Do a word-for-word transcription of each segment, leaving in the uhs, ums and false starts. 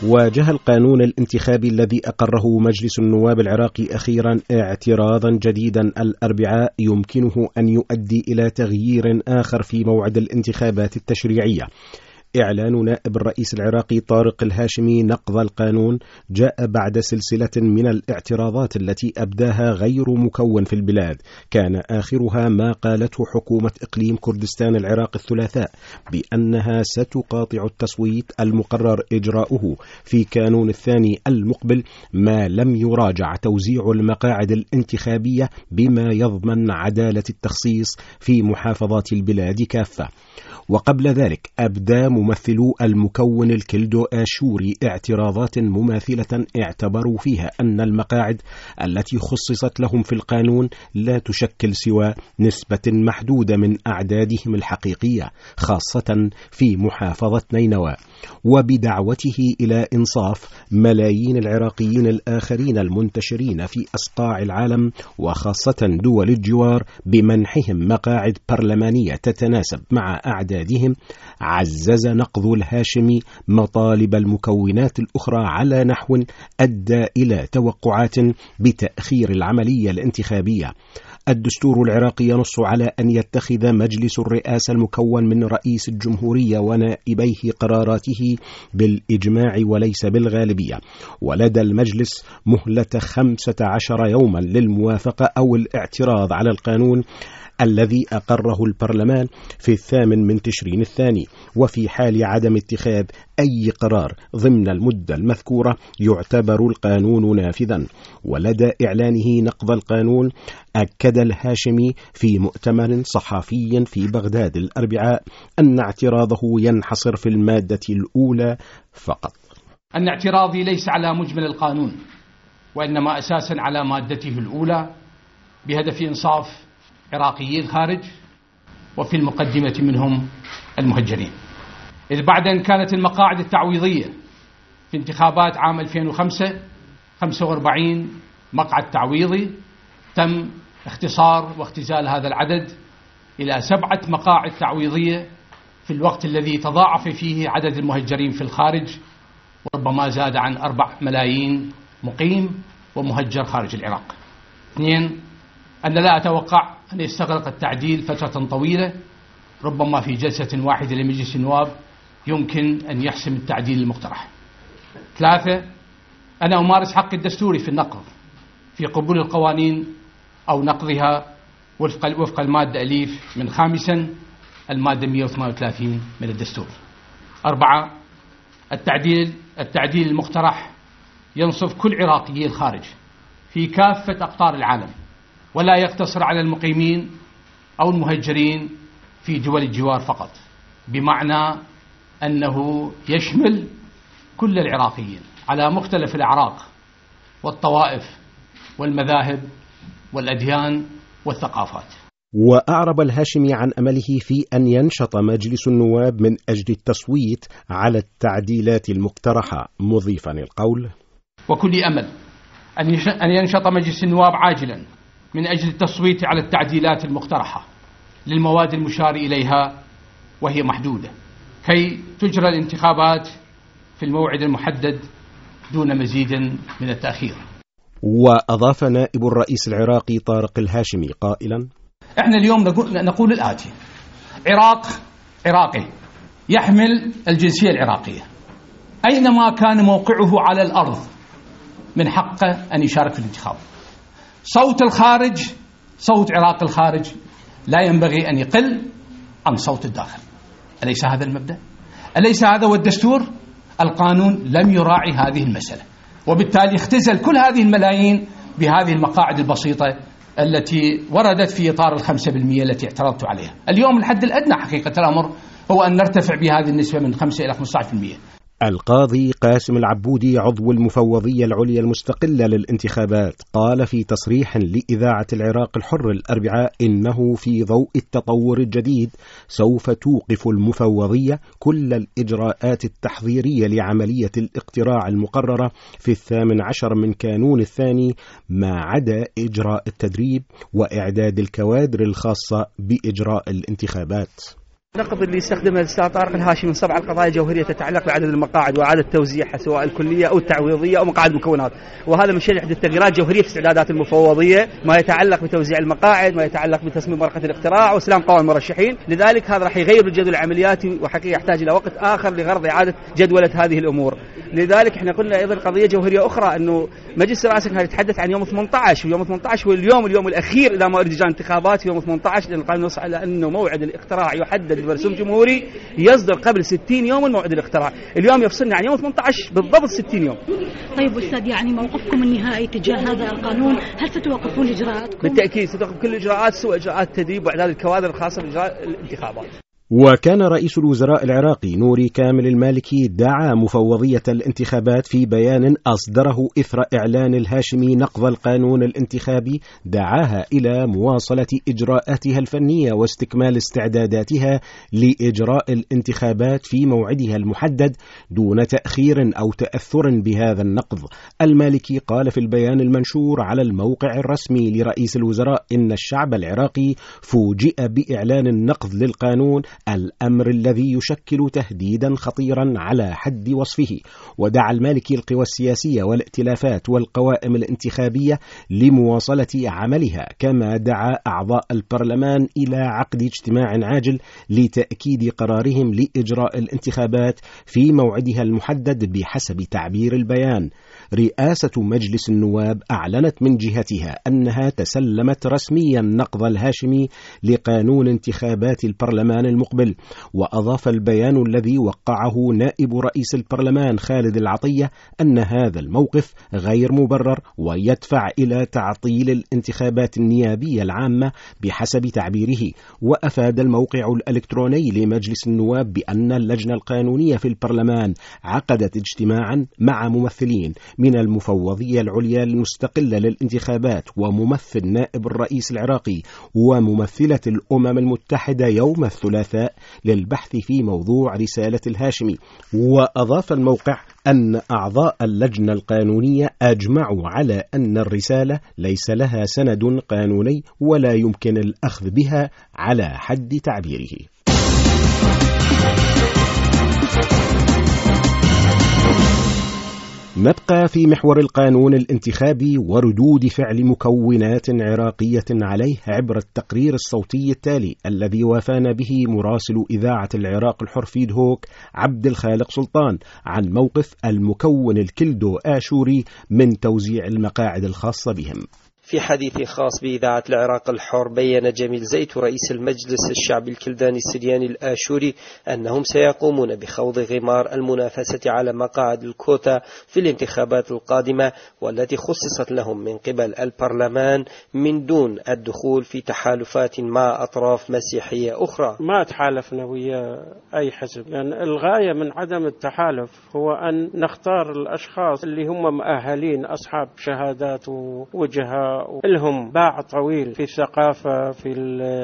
واجه القانون الانتخابي الذي أقره مجلس النواب العراقي أخيرا اعتراضا جديدا الأربعاء يمكنه أن يؤدي إلى تغيير آخر في موعد الانتخابات التشريعية. إعلان نائب الرئيس العراقي طارق الهاشمي نقض القانون جاء بعد سلسلة من الاعتراضات التي أبداها غير مكون في البلاد، كان آخرها ما قالته حكومة إقليم كردستان العراق الثلاثاء بأنها ستقاطع التصويت المقرر إجراؤه في كانون الثاني المقبل ما لم يراجع توزيع المقاعد الانتخابية بما يضمن عدالة التخصيص في محافظات البلاد كافة. وقبل ذلك أبدى ممثلو المكون الكلدو آشوري اعتراضات مماثلة اعتبروا فيها أن المقاعد التي خصصت لهم في القانون لا تشكل سوى نسبة محدودة من أعدادهم الحقيقية خاصة في محافظة نينوى، وبدعوته إلى إنصاف ملايين العراقيين الآخرين المنتشرين في أصقاع العالم وخاصة دول الجوار بمنحهم مقاعد برلمانية تتناسب مع أعدادهم. عزز نقض الهاشمي مطالب المكونات الأخرى على نحو أدى إلى توقعات بتأخير العملية الانتخابية. الدستور العراقي ينص على أن يتخذ مجلس الرئاسة المكون من رئيس الجمهورية ونائبيه قراراته بالإجماع وليس بالغالبية، ولدى المجلس مهلة خمسة عشر يوما للموافقة أو الاعتراض على القانون الذي أقره البرلمان في الثامن من تشرين الثاني، وفي حال عدم اتخاذ أي قرار ضمن المدة المذكورة يعتبر القانون نافذا. ولدى إعلانه نقض القانون أكد الهاشمي في مؤتمر صحفي في بغداد الأربعاء أن اعتراضه ينحصر في المادة الأولى فقط. أن اعتراضي ليس على مجمل القانون وإنما أساسا على مادته الأولى بهدف إنصاف عراقيي الخارج وفي المقدمة منهم المهجرين، إذ بعد أن كانت المقاعد التعويضية في انتخابات عام ألفين وخمسة خمسة وأربعين مقعد تعويضي تم اختصار واختزال هذا العدد إلى سبعة مقاعد تعويضية في الوقت الذي تضاعف فيه عدد المهجرين في الخارج وربما زاد عن أربع ملايين مقيم ومهجر خارج العراق. اثنين، أن لا أتوقع أن يستغرق التعديل فترة طويلة، ربما في جلسة واحدة لمجلس النواب يمكن أن يحسم التعديل المقترح. ثلاثة، أنا أمارس حقي الدستوري في النقض في قبول القوانين أو نقضها وفق وفق المادة أليف من خامسا المادة مئة وثمانية وثلاثين من الدستور. أربعة، التعديل التعديل المقترح ينصف كل عراقي الخارج في كافة أقطار العالم ولا يقتصر على المقيمين أو المهجرين في دول الجوار فقط، بمعنى أنه يشمل كل العراقيين على مختلف الأعراق والطوائف والمذاهب والأديان والثقافات. وأعرب الهاشمي عن أمله في أن ينشط مجلس النواب من أجل التصويت على التعديلات المقترحة، مضيفا القول: وكل أمل أن ينشط مجلس النواب عاجلا من أجل التصويت على التعديلات المقترحة للمواد المشار إليها وهي محدودة كي تجرى الانتخابات في الموعد المحدد دون مزيد من التأخير. وأضاف نائب الرئيس العراقي طارق الهاشمي قائلا: احنا اليوم نقول الآتي: عراق عراقي يحمل الجنسية العراقية أينما كان موقعه على الأرض من حقه أن يشارك في الانتخاب. صوت الخارج، صوت عراق الخارج لا ينبغي أن يقل عن صوت الداخل. أليس هذا المبدأ؟ أليس هذا هو الدستور؟ القانون لم يراعي هذه المسألة، وبالتالي اختزل كل هذه الملايين بهذه المقاعد البسيطة التي وردت في إطار الخمسة بالمئة التي اعترضت عليها. اليوم الحد الأدنى حقيقة الأمر هو أن نرتفع بهذه النسبة من خمسة إلى خمسة عشر بالمئة. القاضي قاسم العبودي عضو المفوضية العليا المستقلة للانتخابات قال في تصريح لإذاعة العراق الحر الأربعاء إنه في ضوء التطور الجديد سوف توقف المفوضية كل الإجراءات التحضيرية لعملية الاقتراع المقررة في الثامن عشر من كانون الثاني ما عدا إجراء التدريب وإعداد الكوادر الخاصة بإجراء الانتخابات. النقد اللي يستخدمها الأستاذ طارق الهاشمي من سبع القضايا الجوهرية تتعلق بعدد المقاعد وإعادة توزيعها سواء الكلية أو التعويضية أو مقاعد المكونات، وهذا من شأن إحدى التغييرات جوهرية في استعدادات المفوضية، ما يتعلق بتوزيع المقاعد، ما يتعلق بتصميم ورقة الاقتراع واستلام قوائم المرشحين. لذلك هذا راح يغير الجدول العملياتي وحقيقة يحتاج إلى وقت آخر لغرض إعادة جدولة هذه الأمور. لذلك احنا قلنا أيضا قضية جوهرية أخرى أنه مجلس الرئاسة كان يتحدث عن يوم ثمانية عشر، ويوم ثمانية عشر هو اليوم اليوم الأخير إلى موعد إجراء الانتخابات يوم ثمانية عشر، لأن القانون ينص على أنه موعد الاقتراع يحدد برسوم جمهوري يصدر قبل ستين يوم من موعد الاقتراع. اليوم يفصلنا عن يوم ثمانية عشر بالضبط ستين يوم. طيب أستاذ، يعني موقفكم النهائي تجاه هذا القانون، هل ستوقفون إجراءاتكم؟ بالتأكيد ستوقف كل الإجراءات سوى إجراءات التدريب وإعداد الكوادر الخاصة بإجراء الانتخابات. وكان رئيس الوزراء العراقي نوري كامل المالكي دعا مفوضية الانتخابات في بيان أصدره إثر إعلان الهاشمي نقض القانون الانتخابي، دعاها إلى مواصلة إجراءاتها الفنية واستكمال استعداداتها لإجراء الانتخابات في موعدها المحدد دون تأخير أو تأثر بهذا النقض. المالكي قال في البيان المنشور على الموقع الرسمي لرئيس الوزراء إن الشعب العراقي فوجئ بإعلان النقض للقانون، الأمر الذي يشكل تهديدا خطيرا على حد وصفه. ودعا المالكي القوى السياسية والائتلافات والقوائم الانتخابية لمواصلة عملها، كما دعا أعضاء البرلمان إلى عقد اجتماع عاجل لتأكيد قرارهم لإجراء الانتخابات في موعدها المحدد بحسب تعبير البيان. رئاسة مجلس النواب أعلنت من جهتها أنها تسلمت رسميا نقض الهاشمي لقانون انتخابات البرلمان المقبل. وأضاف البيان الذي وقعه نائب رئيس البرلمان خالد العطية أن هذا الموقف غير مبرر ويدفع إلى تعطيل الانتخابات النيابية العامة بحسب تعبيره. وأفاد الموقع الإلكتروني لمجلس النواب بأن اللجنة القانونية في البرلمان عقدت اجتماعا مع ممثلين من المفوضية العليا المستقلة للانتخابات وممثل نائب الرئيس العراقي وممثلة الأمم المتحدة يوم الثلاثاء للبحث في موضوع رسالة الهاشمي. وأضاف الموقع أن أعضاء اللجنة القانونية أجمعوا على أن الرسالة ليس لها سند قانوني ولا يمكن الأخذ بها على حد تعبيره. نبقى في محور القانون الانتخابي وردود فعل مكونات عراقية عليه عبر التقرير الصوتي التالي الذي وافانا به مراسل إذاعة العراق الحر فيد هوك عبد الخالق سلطان عن موقف المكون الكلدو آشوري من توزيع المقاعد الخاصة بهم. في حديث خاص بإذاعة العراق الحر بيّن جميل زيت رئيس المجلس الشعبي الكلداني السرياني الآشوري أنهم سيقومون بخوض غمار المنافسة على مقاعد الكوتا في الانتخابات القادمة والتي خصصت لهم من قبل البرلمان من دون الدخول في تحالفات مع أطراف مسيحية أخرى. ما تحالفنا ويا أي حزب، لأن الغاية من عدم التحالف هو أن نختار الأشخاص اللي هم مؤهلين أصحاب شهادات ووجهات لهم باع طويل في الثقافة في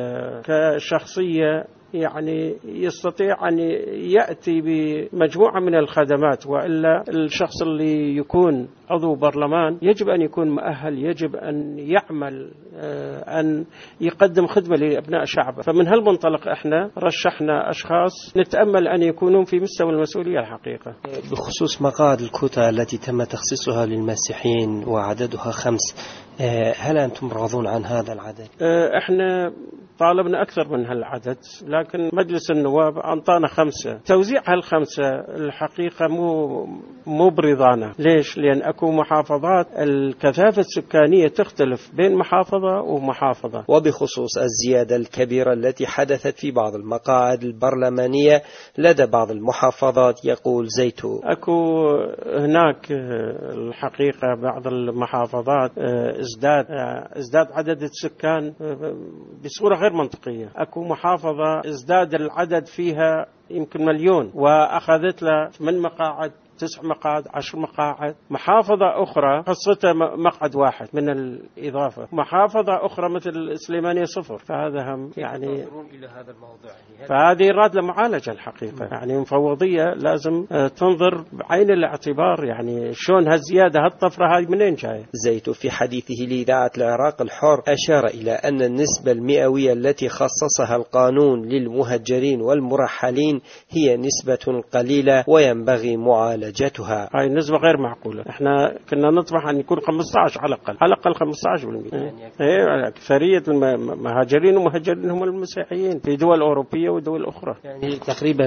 كشخصية، يعني يستطيع أن يأتي بمجموعة من الخدمات. وإلا الشخص اللي يكون عضو برلمان يجب أن يكون مؤهل، يجب أن يعمل، أن يقدم خدمة لأبناء شعبه. فمن هالمنطلق احنا رشحنا أشخاص نتأمل أن يكونون في مستوى المسؤولية الحقيقة. بخصوص مقاعد الكوتا التي تم تخصيصها للمسيحيين وعددها خمس، هل أنتم راضون عن هذا العدد؟ احنا طالبنا أكثر من هالعدد، لكن مجلس النواب أعطانا خمسة. توزيع هالخمسة الحقيقة مو مو برضانا. ليش؟ لأن أكو محافظات الكثافة السكانية تختلف بين محافظة ومحافظة. وبخصوص الزيادة الكبيرة التي حدثت في بعض المقاعد البرلمانية لدى بعض المحافظات، يقول زيتو أكو هناك الحقيقة بعض المحافظات ازداد ازداد عدد السكان بصورة غير منطقية. أكو محافظة ازداد العدد فيها يمكن مليون وأخذت له من مقاعد تسع مقاعد عشر مقاعد. محافظة أخرى خصتها مقعد واحد من الإضافة، محافظة أخرى مثل السليمانية صفر. فهذا هم يعني إلى هذا الموضوع، فهذه يراد لمعالجة الحقيقة. يعني المفوضية لازم تنظر بعين الاعتبار، يعني شلون هالزيادة هالطفرة هذه منين جاية. زيتو في حديثه لإذاعة العراق الحر أشار إلى أن النسبة المئوية التي خصصها القانون للمهجرين والمرحلين هي نسبة قليلة وينبغي معالجتها. هاي النسبة غير معقولة. احنا كنا نطمح أن يكون خمسة عشر على الأقل، على الأقل خمسة عشر بالمئة. يعني أكثرية المهاجرين ومهجرين هم المسيحيين في دول أوروبية ودول أخرى. يعني تقريبا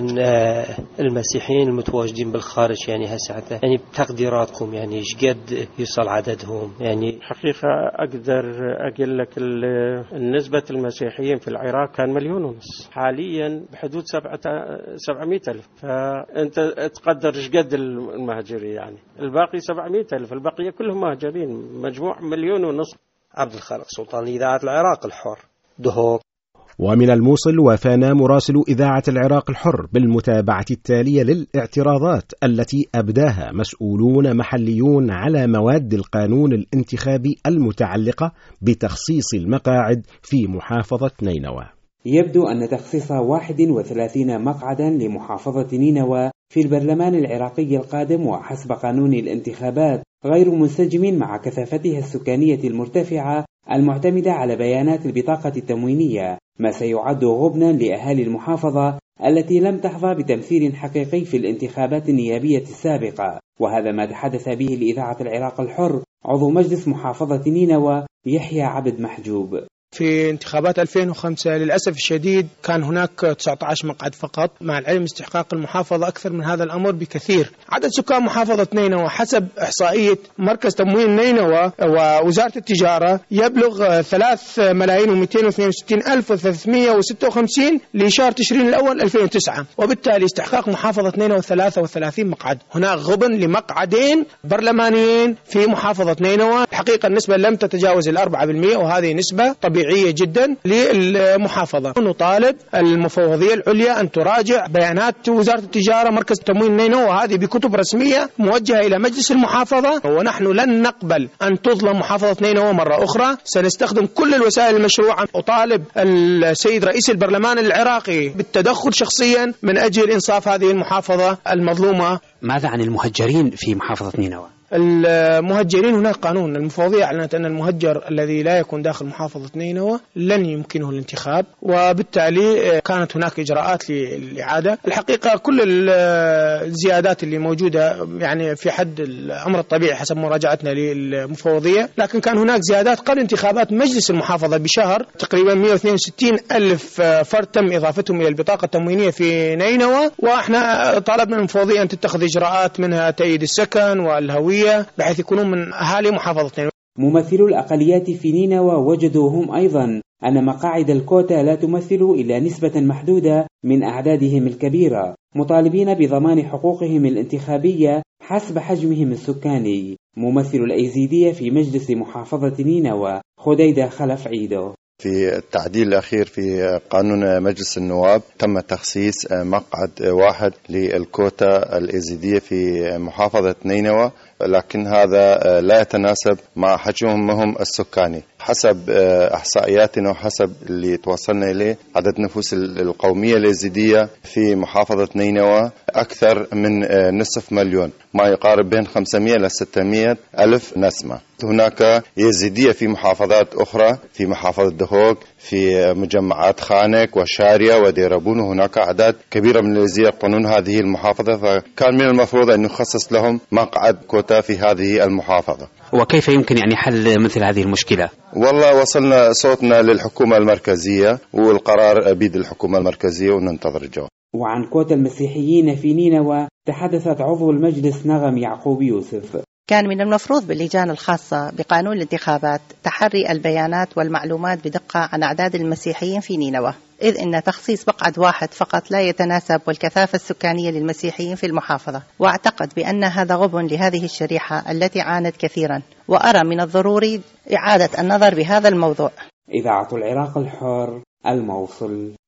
المسيحيين المتواجدين بالخارج يعني هسه يعني بتقديراتكم يعني ايش قد يوصل عددهم؟ يعني حقيقة أقدر أقول لك النسبة المسيحيين في العراق كان مليون ونص، حاليا بحدود سبعة سبعمائة ألف. فأنت تقدر إيش قد المهاجرين، يعني الباقي سبعمائة ألف، البقية كلهم مهاجرين، مجموع مليون ونص. عبد الخالق سلطان لإذاعة العراق الحر، دهوك. ومن الموصل وافانا مراسل إذاعة العراق الحر بالمتابعة التالية للاعتراضات التي أبداها مسؤولون محليون على مواد القانون الانتخابي المتعلقة بتخصيص المقاعد في محافظة نينوى. يبدو أن تخصيص واحد وثلاثين مقعدا لمحافظة نينوى في البرلمان العراقي القادم وحسب قانون الانتخابات غير منسجم مع كثافتها السكانية المرتفعة المعتمدة على بيانات البطاقة التموينية، ما سيعد غبنا لأهالي المحافظة التي لم تحظى بتمثيل حقيقي في الانتخابات النيابية السابقة. وهذا ما تحدث به لإذاعة العراق الحر عضو مجلس محافظة نينوى يحيى عبد محجوب. في انتخابات ألفين وخمسة للأسف الشديد كان هناك تسعة عشر مقعد فقط، مع العلم استحقاق المحافظة أكثر من هذا الأمر بكثير. عدد سكان محافظة نينوى حسب إحصائية مركز تموين نينوى ووزارة التجارة يبلغ ثلاثة ملايين ومئتين واثنين وستين ألف وثلاثمئة وستة وخمسين لشهر تشرين الأول ألفين وتسعة، وبالتالي استحقاق محافظة نينوى ثلاثة وثلاثين مقعد. هناك غبن لمقعدين برلمانيين في محافظة نينوى. الحقيقة النسبة لم تتجاوز الأربعة بالمئة، وهذه نسبة طبيعية جدا للمحافظة. نطالب المفوضية العليا أن تراجع بيانات وزارة التجارة مركز تموين نينوى، وهذه بكتب رسمية موجهة إلى مجلس المحافظة، ونحن لن نقبل أن تظلم محافظة نينوى مرة أخرى. سنستخدم كل الوسائل المشروعة. أطالب السيد رئيس البرلمان العراقي بالتدخل شخصيا من أجل إنصاف هذه المحافظة المظلومة. ماذا عن المهجرين في محافظة نينوى؟ المهجرين هناك قانون. المفوضية أعلنت أن المهجر الذي لا يكون داخل محافظة نينوى لن يمكنه الانتخاب، وبالتالي كانت هناك إجراءات للإعادة. الحقيقة كل الزيادات اللي موجودة يعني في حد الأمر الطبيعي حسب مراجعتنا للمفوضية، لكن كان هناك زيادات قبل انتخابات مجلس المحافظة بشهر. تقريبا مئة واثنين وستين ألف فرد تم إضافتهم إلى البطاقة التموينية في نينوى، وإحنا طالبنا المفوضية أن تتخذ إجراءات منها تأييد السكن والهوية بحيث يكونون من أهالي محافظة نينوى. ممثلو الأقليات في نينوى وجدوا هم أيضا أن مقاعد الكوتا لا تمثل إلا نسبة محدودة من أعدادهم الكبيرة، مطالبين بضمان حقوقهم الانتخابية حسب حجمهم السكاني. ممثل الأيزيدية في مجلس محافظة نينوى خديدة خلف عيدو. في التعديل الأخير في قانون مجلس النواب تم تخصيص مقعد واحد للكوتا الإيزيدية في محافظة نينوى، لكن هذا لا يتناسب مع حجمهم السكاني. حسب إحصائياتنا وحسب اللي توصلنا إليه عدد نفوس القومية اليزيدية في محافظة نينوى أكثر من نصف مليون، ما يقارب بين خمسمئة إلى ستمئة ألف نسمة. هناك يزيدية في محافظات أخرى، في محافظة دهوك، في مجمعات خانك وشارية وديربون، هناك أعداد كبيرة من اليزيدية يقطنون هذه المحافظة، فكان من المفروض أن يخصص لهم مقعد كوتا في هذه المحافظة. وكيف يمكن يعني حل مثل هذه المشكلة؟ والله وصلنا صوتنا للحكومة المركزية، والقرار بيد الحكومة المركزية وننتظر الجواب. وعن كوتا المسيحيين في نينوى تحدثت عضو المجلس نغم يعقوب يوسف. كان من المفروض باللجان الخاصة بقانون الانتخابات تحري البيانات والمعلومات بدقة عن أعداد المسيحيين في نينوى، إذ أن تخصيص مقعد واحد فقط لا يتناسب والكثافة السكانية للمسيحيين في المحافظة، وأعتقد بأن هذا غبن لهذه الشريحة التي عانت كثيرا، وأرى من الضروري إعادة النظر بهذا الموضوع. إذاعة العراق الحر، الموصل.